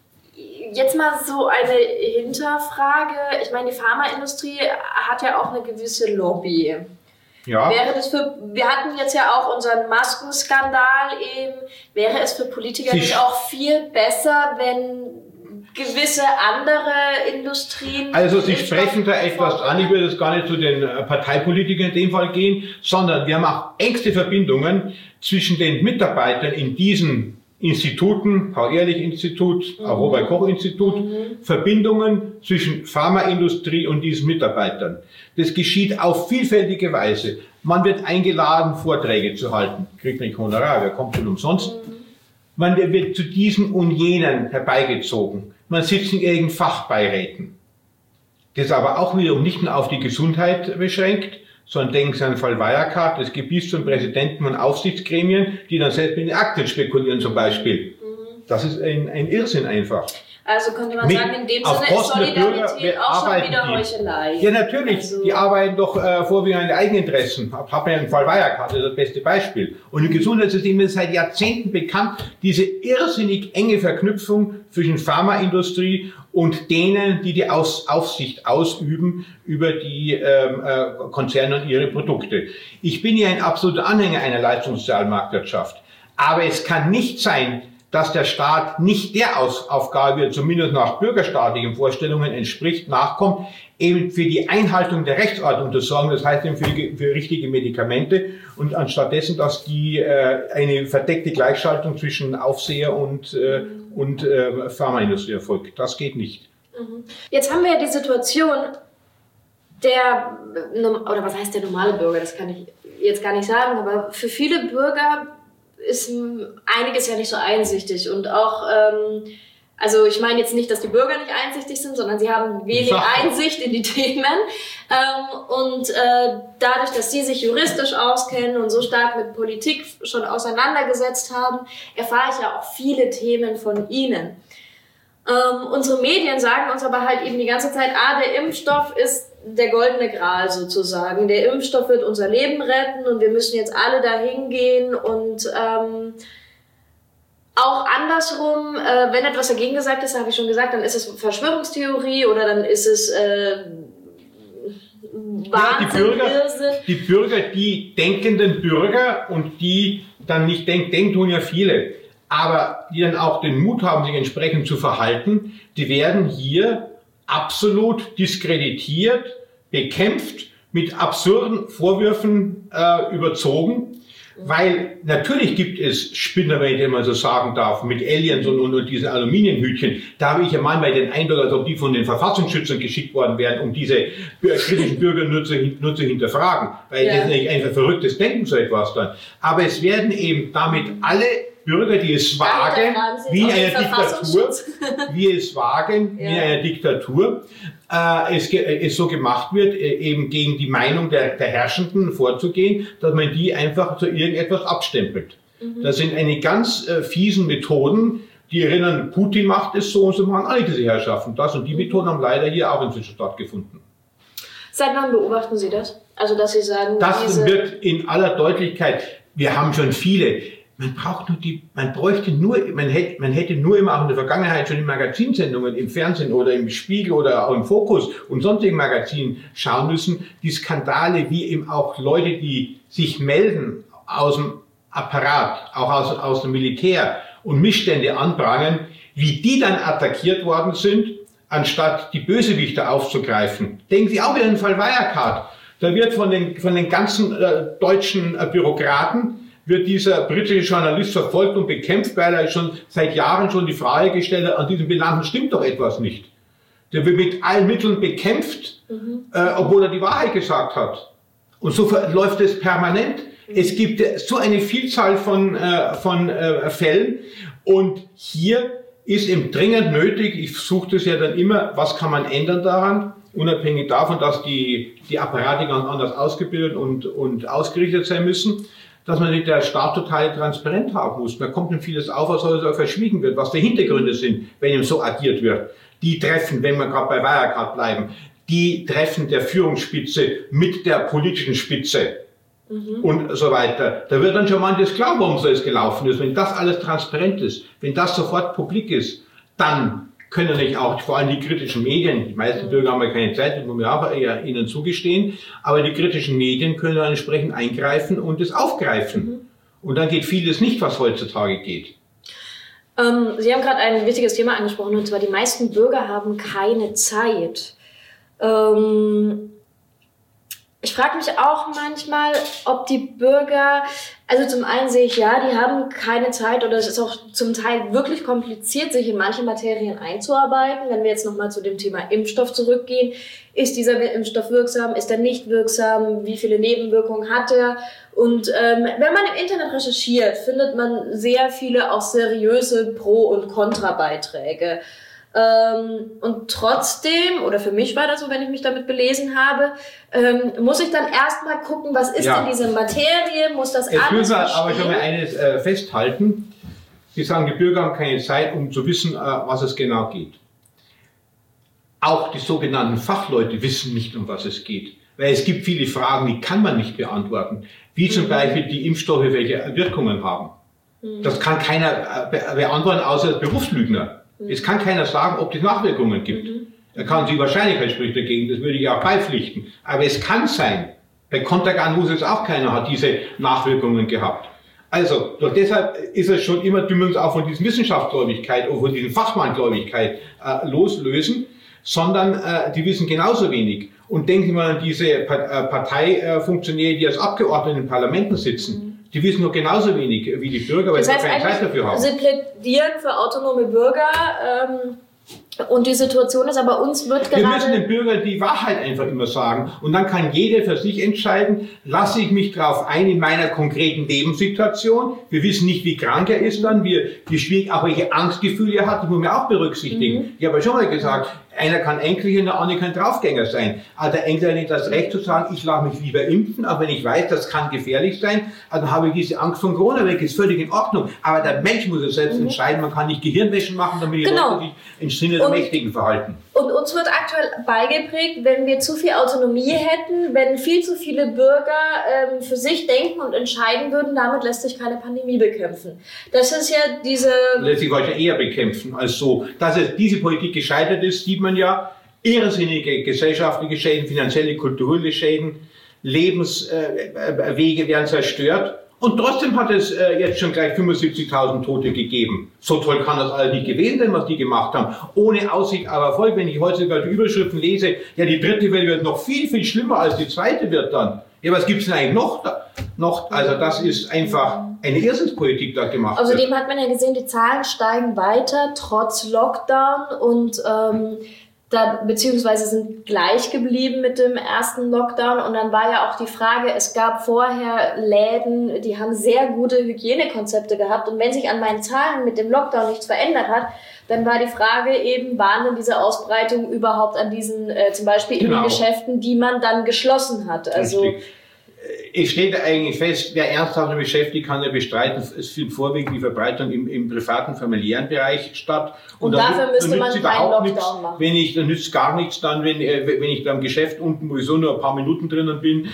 Jetzt mal so eine Hinterfrage. Ich meine, die Pharmaindustrie hat ja auch eine gewisse Lobby. Ja. Wäre das für, wir hatten jetzt ja auch unseren Maskenskandal eben. Wäre es für Politiker Sie nicht auch viel besser, wenn gewisse andere Industrien... Also Sie sprechen da etwas an. Ich würde jetzt gar nicht zu den Parteipolitikern in dem Fall gehen, sondern wir haben auch engste Verbindungen zwischen den Mitarbeitern in diesen Instituten, Paul-Ehrlich-Institut, mhm. auch Robert-Koch-Institut, mhm. Verbindungen zwischen Pharmaindustrie und diesen Mitarbeitern. Das geschieht auf vielfältige Weise. Man wird eingeladen, Vorträge zu halten. Kriegt nicht Honorar, wer kommt schon umsonst? Mhm. Man wird zu diesen und jenen herbeigezogen. Man sitzt in irgendeinen Fachbeiräten. Das ist aber auch wiederum nicht nur auf die Gesundheit beschränkt, sondern denken Sie an den Fall Wirecard, das gibt bis zum Präsidenten von Aufsichtsgremien, die dann selbst mit den Aktien spekulieren zum Beispiel. Mhm. Das ist ein, ein Irrsinn einfach. Also könnte man mit, sagen, in dem Sinne ist Solidarität auch schon wieder Heuchelei. Ja, natürlich. Also, die arbeiten doch äh, vorwiegend an die Eigeninteressen. Hat man ja im Fall Wirecard, das ist das beste Beispiel. Und im Gesundheitssystem ist seit Jahrzehnten bekannt, diese irrsinnig enge Verknüpfung zwischen Pharmaindustrie und denen, die die Aus Aufsicht ausüben über die ähm, äh, Konzerne und ihre Produkte. Ich bin ja ein absoluter Anhänger einer Leistungssozialmarktwirtschaft. Aber es kann nicht sein, dass der Staat nicht der Aus Aufgabe, zumindest nach bürgerstaatlichen Vorstellungen entspricht, nachkommt, eben für die Einhaltung der Rechtsordnung zu sorgen, das heißt eben für, für richtige Medikamente, und anstattdessen, dass die äh, eine verdeckte Gleichschaltung zwischen Aufseher und, äh, und äh, Pharmaindustrie erfolgt. Das geht nicht. Jetzt haben wir ja die Situation, der, oder was heißt der normale Bürger, das kann ich jetzt gar nicht sagen, aber für viele Bürger ist einiges ja nicht so einsichtig, und auch ähm, Also ich meine jetzt nicht, dass die Bürger nicht einsichtig sind, sondern sie haben wenig Einsicht in die Themen. Ähm, und äh, dadurch, dass sie sich juristisch auskennen und so stark mit Politik schon auseinandergesetzt haben, erfahre ich ja auch viele Themen von ihnen. Ähm, unsere Medien sagen uns aber halt eben die ganze Zeit, ah, der Impfstoff ist der goldene Gral sozusagen. Der Impfstoff wird unser Leben retten und wir müssen jetzt alle dahin gehen und ähm, auch andersrum, äh, wenn etwas dagegen gesagt ist, habe ich schon gesagt, dann ist es Verschwörungstheorie oder dann ist es äh, Wahnsinn, ja, die Bürger, die Bürger, die denkenden Bürger und die dann nicht denken, denken tun ja viele, aber die dann auch den Mut haben, sich entsprechend zu verhalten, die werden hier absolut diskreditiert, bekämpft, mit absurden Vorwürfen äh, überzogen. Weil natürlich gibt es Spinner, wenn ich das mal so sagen darf, mit Aliens und, und, und diesen Aluminiumhütchen. Da habe ich ja manchmal den Eindruck, als ob die von den Verfassungsschützern geschickt worden wären, um diese kritischen Bürger nur zu, nur zu hinterfragen. Weil ja. Das ist nicht einfach verrücktes Denken, so etwas dann. Aber es werden eben damit alle Bürger, die es wagen, wie in einer Diktatur, wie es wagen, ja. wie in einer Diktatur, äh, es, es so gemacht wird, äh, eben gegen die Meinung der, der Herrschenden vorzugehen, dass man die einfach zu irgendetwas abstempelt. Mhm. Das sind eine ganz äh, fiesen Methoden, die erinnern, Putin macht es so und so, machen alle diese Herrschaften das, und die Methoden haben leider hier auch inzwischen stattgefunden. Seit wann beobachten Sie das? Also, dass Sie sagen, das diese wird in aller Deutlichkeit, wir haben schon viele. Man braucht nur die, man bräuchte nur, man hätte, man hätte nur immer auch in der Vergangenheit schon in Magazinsendungen, im Fernsehen oder im Spiegel oder auch im Fokus und sonstigen Magazinen schauen müssen, die Skandale, wie eben auch Leute, die sich melden aus dem Apparat, auch aus, aus dem Militär und Missstände anprangern, wie die dann attackiert worden sind, anstatt die Bösewichter aufzugreifen. Denken Sie auch wieder an den Fall Wirecard. Da wird von den, von den ganzen äh, deutschen äh, Bürokraten wird dieser britische Journalist verfolgt und bekämpft, weil er schon seit Jahren schon die Frage gestellt hat, an diesem Bilanzen stimmt doch etwas nicht. Der wird mit allen Mitteln bekämpft, mhm. äh, obwohl er die Wahrheit gesagt hat. Und so läuft es permanent. Mhm. Es gibt so eine Vielzahl von, äh, von äh, Fällen, und hier ist eben dringend nötig, ich suche das ja dann immer, was kann man ändern daran, unabhängig davon, dass die, die Apparate ganz anders ausgebildet und, und ausgerichtet sein müssen, dass man nicht der Staat total transparent haben muss. Da kommt dann vieles auf, was heute verschwiegen wird, was die Hintergründe sind, wenn ihm so agiert wird. Die Treffen, wenn wir gerade bei Wirecard bleiben, die Treffen der Führungsspitze mit der politischen Spitze mhm. und so weiter. Da wird dann schon manches klar, warum so es gelaufen ist. Wenn das alles transparent ist, wenn das sofort publik ist, dann können nicht auch vor allem die kritischen Medien, die meisten Bürger haben ja keine Zeit, das muss man auch eher ihnen zugestehen, aber die kritischen Medien können dann entsprechend eingreifen und es aufgreifen. Mhm. Und dann geht vieles nicht, was heutzutage geht. Ähm, Sie haben gerade ein wichtiges Thema angesprochen, und zwar die meisten Bürger haben keine Zeit. Ähm, ich frage mich auch manchmal, ob die Bürger, also zum einen sehe ich, ja, die haben keine Zeit, oder es ist auch zum Teil wirklich kompliziert, sich in manche Materien einzuarbeiten. Wenn wir jetzt nochmal zu dem Thema Impfstoff zurückgehen, ist dieser Impfstoff wirksam, ist er nicht wirksam, wie viele Nebenwirkungen hat er? Und ähm, wenn man im Internet recherchiert, findet man sehr viele auch seriöse Pro- und Kontrabeiträge. Ähm, und trotzdem, oder für mich war das so, wenn ich mich damit belesen habe, ähm, muss ich dann erstmal gucken, was ist ja. denn diese Materie, muss das Jetzt alles müssen wir aber schon mal eines äh, festhalten. Sie sagen, die Bürger haben keine Zeit, um zu wissen, äh, was es genau geht. Auch die sogenannten Fachleute wissen nicht, um was es geht. Weil es gibt viele Fragen, die kann man nicht beantworten. Wie zum mhm. Beispiel die Impfstoffe, welche Wirkungen haben. Mhm. Das kann keiner be beantworten, außer Berufslügner. Es kann keiner sagen, ob es Nachwirkungen gibt. Mhm. Er kann die Wahrscheinlichkeit spricht dagegen, das würde ich auch beipflichten. Aber es kann sein. Bei Contagan muss es auch keiner, hat diese Nachwirkungen gehabt. Also, doch deshalb ist es schon immer, wir müssen uns auch von dieser Wissenschaftsgläubigkeit oder von dieser Fachmanngläubigkeit äh, loslösen, sondern äh, die wissen genauso wenig. Und denken Sie mal an diese Parteifunktionäre, die als Abgeordnete in den Parlamenten sitzen. Mhm. Die wissen nur genauso wenig wie die Bürger, weil sie keine Zeit dafür haben. Sie plädieren für autonome Bürger. Ähm, Und die Situation ist, aber uns wird gerade... Wir müssen den Bürgern die Wahrheit einfach immer sagen. Und dann kann jeder für sich entscheiden, lasse ich mich darauf ein in meiner konkreten Lebenssituation. Wir wissen nicht, wie krank er ist dann, wie, wie schwierig, auch welche Angstgefühle er hat, das muss man auch berücksichtigen. Mhm. Ich habe ja schon mal gesagt, einer kann Enkelchen, der andere kann Draufgänger sein. Also der Enkel hat nicht das Recht zu sagen, ich lasse mich lieber impfen, aber wenn ich weiß, das kann gefährlich sein, dann habe ich diese Angst von Corona weg, ist völlig in Ordnung. Aber der Mensch muss es selbst mhm. entscheiden, man kann nicht Gehirnwäsche machen, damit die genau. Leute sich im Sinne der Mächtigen verhalten. Und uns wird aktuell beigeprägt, wenn wir zu viel Autonomie hätten, wenn viel zu viele Bürger ähm, für sich denken und entscheiden würden, damit lässt sich keine Pandemie bekämpfen. Das ist ja diese... Lässt sich heute eher bekämpfen als so. Dass es diese Politik gescheitert ist, sieht man ja. Irrsinnige gesellschaftliche Schäden, finanzielle, kulturelle Schäden, Lebenswege äh, werden zerstört. Und trotzdem hat es äh, jetzt schon gleich fünfundsiebzigtausend Tote gegeben. So toll kann das alles nicht gewesen sein, was die gemacht haben. Ohne Aussicht auf Erfolg. Wenn ich heute sogar die Überschriften lese, ja, die dritte Welle wird noch viel, viel schlimmer als die zweite wird dann. Ja, was gibt's denn eigentlich noch? Da, noch also das ist einfach eine Irrsinnspolitik, da gemacht wird. Außerdem hat man ja gesehen, die Zahlen steigen weiter, trotz Lockdown und ähm, Da, beziehungsweise sind gleich geblieben mit dem ersten Lockdown. Und dann war ja auch die Frage, es gab vorher Läden, die haben sehr gute Hygienekonzepte gehabt. Und wenn sich an meinen Zahlen mit dem Lockdown nichts verändert hat, dann war die Frage eben, waren denn diese Ausbreitungen überhaupt an diesen, äh, zum Beispiel in genau. den Geschäften, die man dann geschlossen hat. Also Richtig. Es steht eigentlich fest, wer ernsthaft damit beschäftigt, kann ja bestreiten, es findet vorwiegend die Verbreitung im, im privaten, familiären Bereich statt. Und, und dafür dann, müsste dann man keinen Lockdown nichts, machen. Wenn ich, dann nützt gar nichts dann, wenn, wenn ich beim Geschäft unten sowieso nur ein paar Minuten drinnen bin,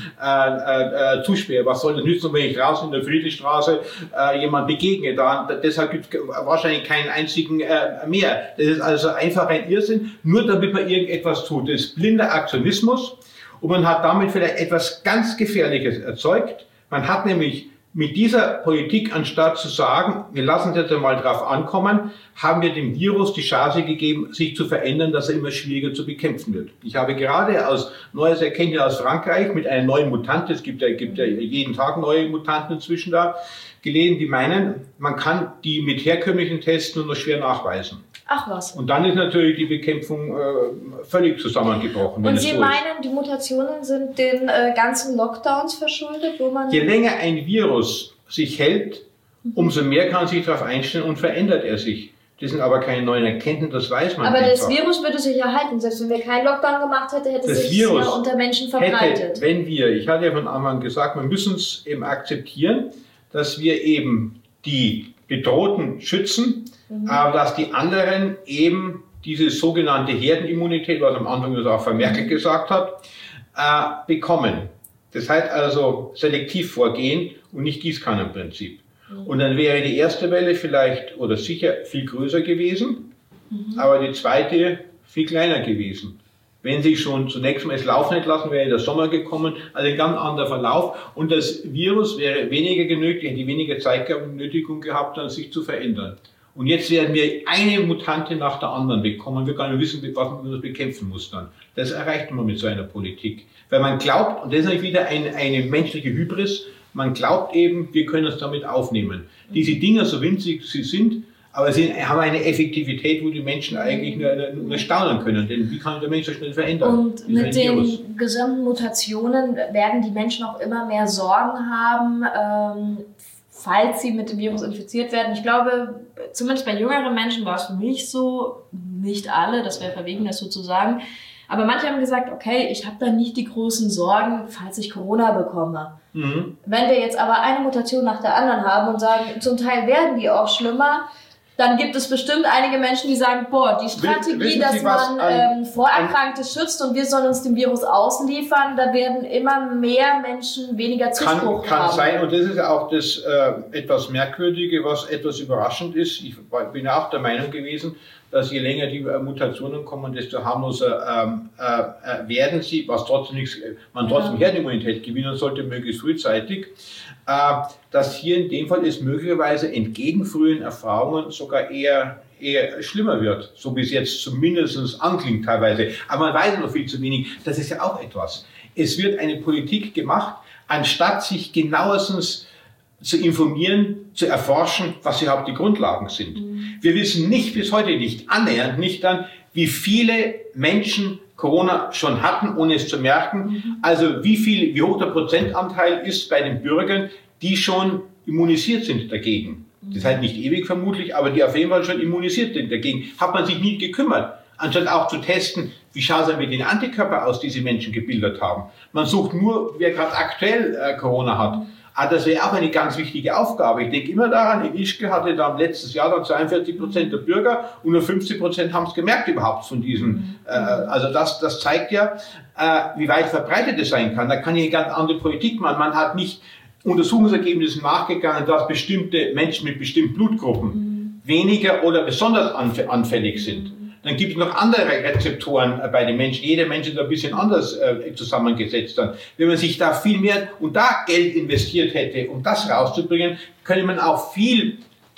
äh, äh, zusperre. Was soll das nützen, wenn ich draußen in der Friedrichstraße äh, jemand begegne? Da, deshalb gibt es wahrscheinlich keinen einzigen äh, mehr. Das ist also einfach ein Irrsinn, nur damit man irgendetwas tut. Das ist blinder Aktionismus. Und man hat damit vielleicht etwas ganz Gefährliches erzeugt. Man hat nämlich mit dieser Politik, anstatt zu sagen, wir lassen es jetzt einmal drauf ankommen, haben wir dem Virus die Chance gegeben, sich zu verändern, dass er immer schwieriger zu bekämpfen wird. Ich habe gerade aus neues Erkenntnis aus Frankreich mit einer neuen Mutant, es gibt ja, gibt ja jeden Tag neue Mutanten inzwischen da, gelesen, die meinen, man kann die mit herkömmlichen Tests nur noch schwer nachweisen. Ach was. Und dann ist natürlich die Bekämpfung äh, völlig zusammengebrochen. Und Sie so meinen, die Mutationen sind den äh, ganzen Lockdowns verschuldet, wo man... Je länger ein Virus sich hält, umso mehr kann sich darauf einstellen und verändert er sich. Das sind aber keine neuen Erkenntnisse, das weiß man Aber einfach. das Virus würde sich ja halten. Selbst wenn wir keinen Lockdown gemacht hätten, hätte es sich ja unter Menschen verbreitet. Hätte, wenn wir, ich hatte ja von Anfang an gesagt, wir müssen es eben akzeptieren, dass wir eben die Bedrohten schützen, mhm. aber dass die anderen eben diese sogenannte Herdenimmunität, was am Anfang das auch Frau Merkel mhm. gesagt hat, äh, bekommen. Das heißt also selektiv vorgehen und nicht Gießkannenprinzip. Mhm. Und dann wäre die erste Welle vielleicht oder sicher viel größer gewesen, mhm. aber die zweite viel kleiner gewesen. Wenn Sie schon zunächst mal es laufen nicht lassen, wäre der Sommer gekommen, also ein ganz anderer Verlauf. Und das Virus wäre weniger genötigt, hätte weniger Zeitgenötigung gehabt, dann sich zu verändern. Und jetzt werden wir eine Mutante nach der anderen bekommen. Wir gar nicht wissen, was man das bekämpfen muss dann. Das erreicht man mit so einer Politik. Weil man glaubt, und das ist natürlich wieder eine, eine menschliche Hybris, man glaubt eben, wir können es damit aufnehmen. Diese Dinger, so winzig sie sind, aber sie haben eine Effektivität, wo die Menschen eigentlich nur, nur staunen können. Denn wie kann der Mensch so schnell verändern? Und mit den gesamten Mutationen werden die Menschen auch immer mehr Sorgen haben, ähm, falls sie mit dem Virus infiziert werden. Ich glaube, zumindest bei jüngeren Menschen war es für mich so, nicht alle, das wäre verwegen, das so zu sagen. Aber manche haben gesagt, okay, ich habe da nicht die großen Sorgen, falls ich Corona bekomme. Mhm. Wenn wir jetzt aber eine Mutation nach der anderen haben und sagen, zum Teil werden die auch schlimmer, dann gibt es bestimmt einige Menschen, die sagen, boah, die Strategie, Wissen dass Sie, man an, ähm, Vorerkrankte schützt und wir sollen uns dem Virus ausliefern, da werden immer mehr Menschen weniger Zuspruch kann, haben. Kann sein, und das ist auch das äh, etwas Merkwürdige, was etwas überraschend ist. Ich bin ja auch der Meinung gewesen, dass je länger die äh, Mutationen kommen, desto harmloser ähm, äh, werden sie, was trotzdem nichts, man trotzdem ja. Herdenimmunität gewinnen sollte, möglichst frühzeitig. Äh, dass hier in dem Fall es möglicherweise entgegen frühen Erfahrungen sogar eher, eher schlimmer wird, so wie es jetzt zumindest anklingt teilweise. Aber man weiß noch viel zu wenig. Das ist ja auch etwas. Es wird eine Politik gemacht, anstatt sich genauestens zu informieren, zu erforschen, was überhaupt die Grundlagen sind. Mhm. Wir wissen nicht, bis heute nicht, annähernd nicht dann, wie wie viele Menschen Corona schon hatten, ohne es zu merken. Also wie viel, wie hoch der Prozentanteil ist bei den Bürgern, die schon immunisiert sind dagegen. Das heißt nicht ewig vermutlich, aber die auf jeden Fall schon immunisiert sind dagegen. Hat man sich nie gekümmert, anstatt auch zu testen, wie schaut es denn mit den Antikörper aus, die diese Menschen gebildet haben. Man sucht nur, wer gerade aktuell äh, Corona hat. Aber das wäre auch eine ganz wichtige Aufgabe. Ich denke immer daran, in Ischgl hatte dann letztes Jahr dann zweiundvierzig Prozent der Bürger und nur fünfzig Prozent haben es gemerkt überhaupt von diesem. Äh, also das, das zeigt ja, äh, wie weit verbreitet es sein kann. Da kann ich eine ganz andere Politik machen. Man hat nicht Untersuchungsergebnissen nachgegangen, dass bestimmte Menschen mit bestimmten Blutgruppen mhm. weniger oder besonders anfällig sind. Dann gibt es noch andere Rezeptoren bei den Menschen. Jeder Mensch ist ein bisschen anders äh, zusammengesetzt. Dann. Wenn man sich da viel mehr und da Geld investiert hätte, um das rauszubringen, könnte man auch viel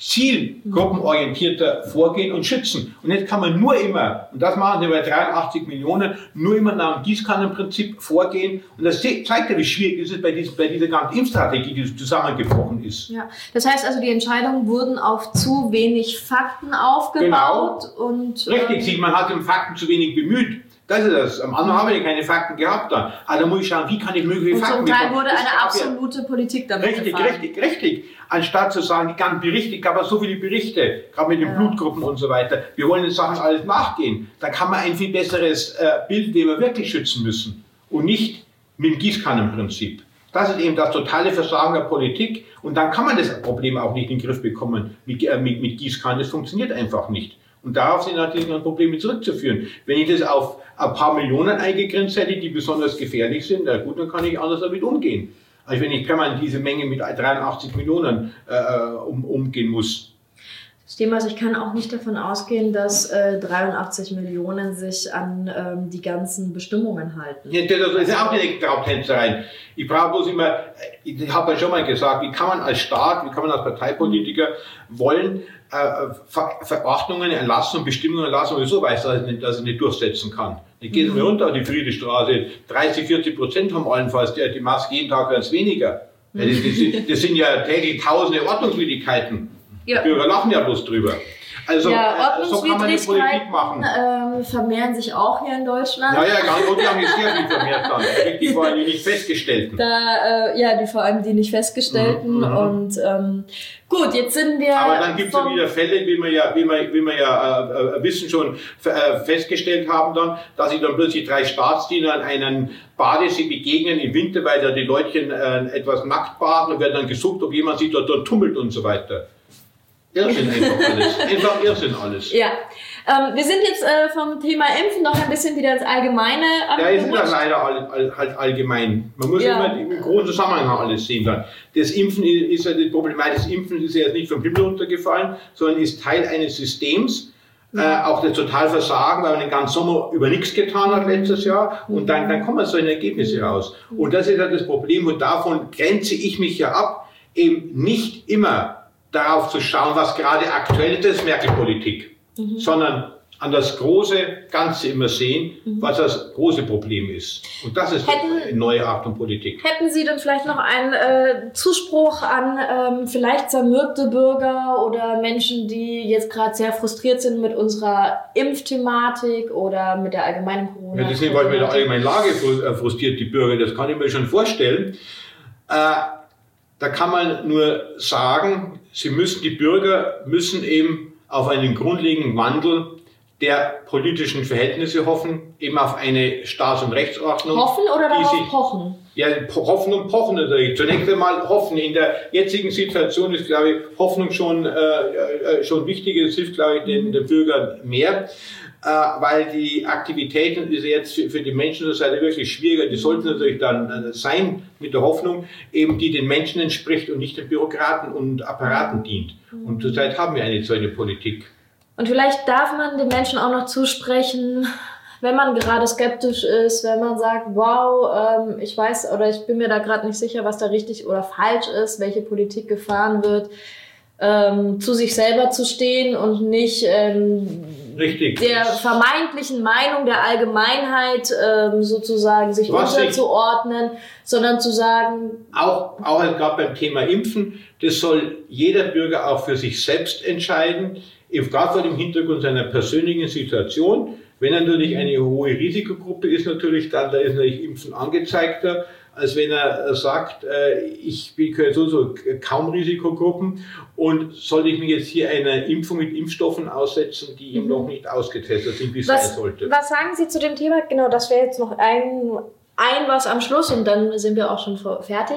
zielgruppenorientierter vorgehen und schützen. Und jetzt kann man nur immer, und das machen wir bei dreiundachtzig Millionen, nur immer nach dem Gießkannenprinzip vorgehen. Und das zeigt ja, wie schwierig es ist bei, diesem, bei dieser ganzen Impfstrategie, die zusammengebrochen ist. Ja, das heißt also, die Entscheidungen wurden auf zu wenig Fakten aufgebaut. Genau. Und, richtig, ähm, man hat den Fakten zu wenig bemüht. Das ist das. Am Anfang habe ich keine Fakten gehabt dann. Also muss ich schauen, wie kann ich mögliche und Fakten zum Teil bekommen. wurde eine absolute ja Politik damit Richtig, gefahren. richtig, richtig. Anstatt zu sagen, die ganzen Berichte, gab es so viele Berichte, gerade mit den ja. Blutgruppen und so weiter. Wir wollen den Sachen alles nachgehen. Da kann man ein viel besseres äh, Bild, den wir wirklich schützen müssen. Und nicht mit dem Gießkannenprinzip. Das ist eben das totale Versagen der Politik. Und dann kann man das Problem auch nicht in den Griff bekommen mit, äh, mit, mit Gießkannen. Das funktioniert einfach nicht. Und darauf sind natürlich noch Probleme zurückzuführen. Wenn ich das auf ein paar Millionen eingegrenzt hätte, die besonders gefährlich sind, na gut, dann kann ich anders damit umgehen. Also wenn ich permanent diese Menge mit dreiundachtzig Millionen äh, um, umgehen muss. Das Thema ist, ich kann auch nicht davon ausgehen, dass äh, dreiundachtzig Millionen sich an ähm, die ganzen Bestimmungen halten. Ja, das ist ja auch eine Traumtänzerei. Ich brauche bloß immer, ich habe ja schon mal gesagt, wie kann man als Staat, wie kann man als Parteipolitiker wollen, äh, Ver Verordnungen erlassen und Bestimmungen erlassen, und so weiß, dass ich nicht, dass ich nicht durchsetzen kann. Ich gehe mhm. mir runter auf die Friedrichstraße, dreißig, vierzig Prozent haben allenfalls die, die Maske, jeden Tag werden es weniger. Mhm. Das, das, sind, das sind ja täglich tausende Ordnungswidrigkeiten. Ja. Die Bürger lachen ja bloß drüber. Also, ja, äh, so kann man die Politik machen. Ähm, vermehren sich auch hier in Deutschland. Ja, ja, ganz gut, die haben sich sehr viel vermehrt dann. Die vor allem die nicht Festgestellten. Da, äh, ja, die vor allem die nicht Festgestellten. Mhm, und ähm, gut, jetzt sind wir. Aber dann gibt es ja wieder Fälle, wie wir ja, wie wir, wie wir ja äh, wissen schon äh, festgestellt haben, dann, dass sich dann plötzlich drei Staatsdiener an einen Badesee begegnen im Winter, weil da die Leutchen äh, etwas nackt baden und werden dann gesucht, ob jemand sich dort, dort tummelt und so weiter. Irrsinn einfach alles. Einfach Irrsinn alles. Ja. Ähm, wir sind jetzt äh, vom Thema Impfen noch ein bisschen wieder ins Allgemeine Ja, es ist ja leider all, all, halt allgemein. Man muss ja. immer im großen Zusammenhang alles sehen dann. Das Impfen ist ja das Problem, das Impfen ist ja jetzt nicht vom Himmel runtergefallen, sondern ist Teil eines Systems. Mhm. Äh, auch das Totalversagen, weil man den ganzen Sommer über nichts getan hat letztes Jahr. Und dann, dann kommen so Ergebnisse raus. Und das ist ja das Problem. Und davon grenze ich mich ja ab, eben nicht immer darauf zu schauen, was gerade aktuell ist, das ist Merkel-Politik, mhm. sondern an das große Ganze immer sehen, mhm. was das große Problem ist. Und das ist hätten, eine neue Art von Politik. Hätten Sie dann vielleicht noch einen äh, Zuspruch an ähm, vielleicht zermürbte Bürger oder Menschen, die jetzt gerade sehr frustriert sind mit unserer Impfthematik oder mit der allgemeinen Corona? Ja, deswegen war ich mit der allgemeinen Lage frustriert, die Bürger, das kann ich mir schon vorstellen. Äh, Da kann man nur sagen, sie müssen, die Bürger müssen eben auf einen grundlegenden Wandel der politischen Verhältnisse hoffen, eben auf eine Staats- und Rechtsordnung. Hoffen oder darauf pochen? Ja, hoffen und pochen natürlich. Zunächst einmal hoffen. In der jetzigen Situation ist, glaube ich, Hoffnung schon, äh, schon wichtiger. Es hilft, glaube ich, den, den Bürgern mehr. Äh, weil die Aktivitäten ist jetzt für, für die Menschen zur Seite wirklich schwieriger. Die sollten natürlich dann äh, sein mit der Hoffnung, eben die den Menschen entspricht und nicht den Bürokraten und Apparaten dient. Und zurzeit haben wir eine solche Politik. Und vielleicht darf man den Menschen auch noch zusprechen, wenn man gerade skeptisch ist, wenn man sagt, wow, ähm, ich weiß oder ich bin mir da gerade nicht sicher, was da richtig oder falsch ist, welche Politik gefahren wird, ähm, zu sich selber zu stehen und nicht ähm, Richtig. der vermeintlichen Meinung der Allgemeinheit ähm, sozusagen sich Was unterzuordnen, sondern zu sagen... Auch, auch halt gerade beim Thema Impfen, das soll jeder Bürger auch für sich selbst entscheiden, gerade vor dem Hintergrund seiner persönlichen Situation. Wenn natürlich eine hohe Risikogruppe ist, natürlich dann, da ist natürlich Impfen angezeigter, als wenn er sagt, äh, ich gehöre so, so kaum Risikogruppen und soll ich mich jetzt hier einer Impfung mit Impfstoffen aussetzen, die eben mhm. noch nicht ausgetestet sind, wie es sein sollte. Was sagen Sie zu dem Thema? Genau, das wäre jetzt noch ein, ein was am Schluss und dann sind wir auch schon fertig.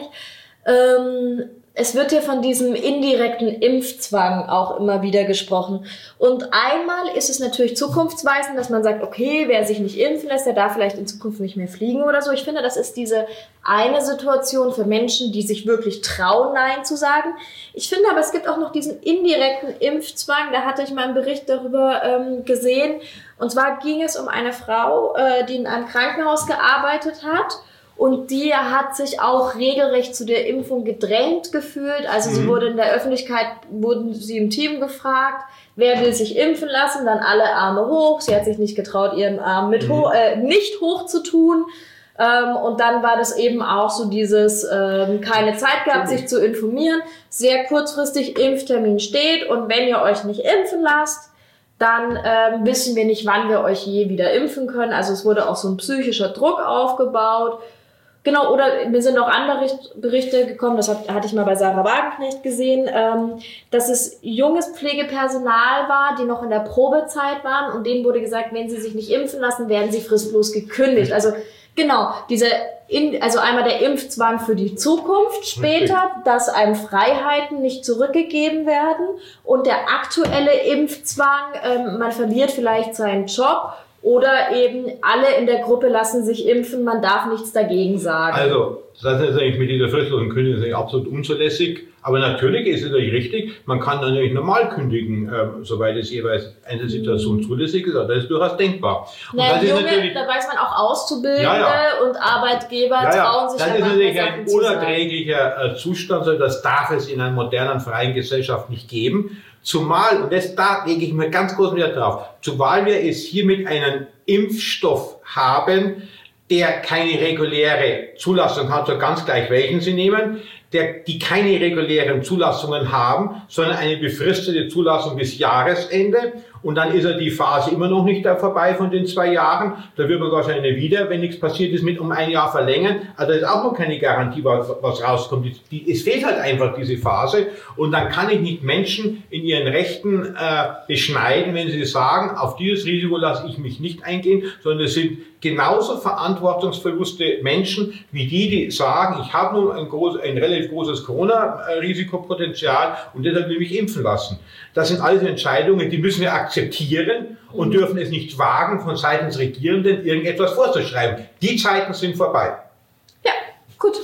Ähm, Es wird ja von diesem indirekten Impfzwang auch immer wieder gesprochen. Und einmal ist es natürlich zukunftsweisend, dass man sagt, okay, wer sich nicht impfen lässt, der darf vielleicht in Zukunft nicht mehr fliegen oder so. Ich finde, das ist diese eine Situation für Menschen, die sich wirklich trauen, Nein zu sagen. Ich finde aber, es gibt auch noch diesen indirekten Impfzwang. Da hatte ich mal einen Bericht darüber ähm, gesehen. Und zwar ging es um eine Frau, äh, die in einem Krankenhaus gearbeitet hat. Und die hat sich auch regelrecht zu der Impfung gedrängt gefühlt. Also mhm. sie wurde in der Öffentlichkeit, wurden sie im Team gefragt, wer will sich impfen lassen, dann alle Arme hoch. Sie hat sich nicht getraut, ihren Arm mit mhm. hoch, äh, nicht hoch zu tun. Ähm, und dann war das eben auch so dieses, ähm, keine Zeit gehabt, sich zu informieren. Sehr kurzfristig, Impftermin steht und wenn ihr euch nicht impfen lasst, dann ähm, wissen wir nicht, wann wir euch je wieder impfen können. Also es wurde auch so ein psychischer Druck aufgebaut. Genau, oder mir sind auch andere Berichte gekommen, das hatte ich mal bei Sarah Wagenknecht gesehen, ähm, dass es junges Pflegepersonal war, die noch in der Probezeit waren und denen wurde gesagt, wenn sie sich nicht impfen lassen, werden sie fristlos gekündigt. Also genau, diese in, also einmal der Impfzwang für die Zukunft später, dass einem Freiheiten nicht zurückgegeben werden und der aktuelle Impfzwang, ähm, man verliert vielleicht seinen Job. Oder eben alle in der Gruppe lassen sich impfen, man darf nichts dagegen sagen. Also, das ist eigentlich mit dieser fristlosen Kündigung absolut unzulässig. Aber natürlich ist es natürlich richtig, man kann natürlich normal kündigen, äh, soweit es jeweils eine Situation zulässig ist. Aber das ist durchaus denkbar. Und naja, das ist Junge, natürlich, da weiß man auch Auszubildende ja, ja. und Arbeitgeber ja, ja. trauen sich das dann ist natürlich Sachen ein zu unerträglicher äh, Zustand, und das darf es in einer modernen, freien Gesellschaft nicht geben. Zumal, und das, da lege ich mir ganz großen Wert drauf, zumal wir es hier mit einem Impfstoff haben, der keine reguläre Zulassung hat, so ganz gleich welchen Sie nehmen, der, die keine regulären Zulassungen haben, sondern eine befristete Zulassung bis Jahresende. Und dann ist ja die Phase immer noch nicht da vorbei von den zwei Jahren. Da wird man wahrscheinlich wieder, wenn nichts passiert ist, mit um ein Jahr verlängern. Also da ist auch noch keine Garantie, was, was rauskommt. Die, die, es fehlt halt einfach diese Phase. Und dann kann ich nicht Menschen in ihren Rechten äh, beschneiden, wenn sie sagen, auf dieses Risiko lasse ich mich nicht eingehen, sondern es sind genauso verantwortungsbewusste Menschen wie die, die sagen, ich habe nun ein, groß, ein relativ großes Corona-Risikopotenzial und deshalb will ich mich impfen lassen. Das sind alles Entscheidungen, die müssen wir akzeptieren und dürfen es nicht wagen, von seitens Regierenden irgendetwas vorzuschreiben. Die Zeiten sind vorbei. Ja, gut.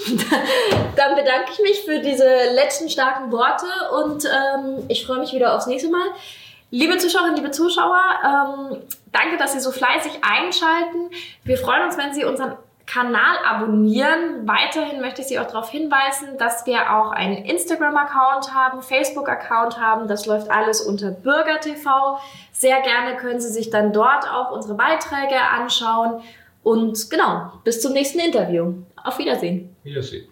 Dann bedanke ich mich für diese letzten starken Worte und ähm, ich freue mich wieder aufs nächste Mal. Liebe Zuschauerinnen, liebe Zuschauer, ähm, danke, dass Sie so fleißig einschalten. Wir freuen uns, wenn Sie unseren Kanal abonnieren. Weiterhin möchte ich Sie auch darauf hinweisen, dass wir auch einen Instagram-Account haben, Facebook-Account haben. Das läuft alles unter Bürger T V. Sehr gerne können Sie sich dann dort auch unsere Beiträge anschauen. Und genau, bis zum nächsten Interview. Auf Wiedersehen. Wiedersehen.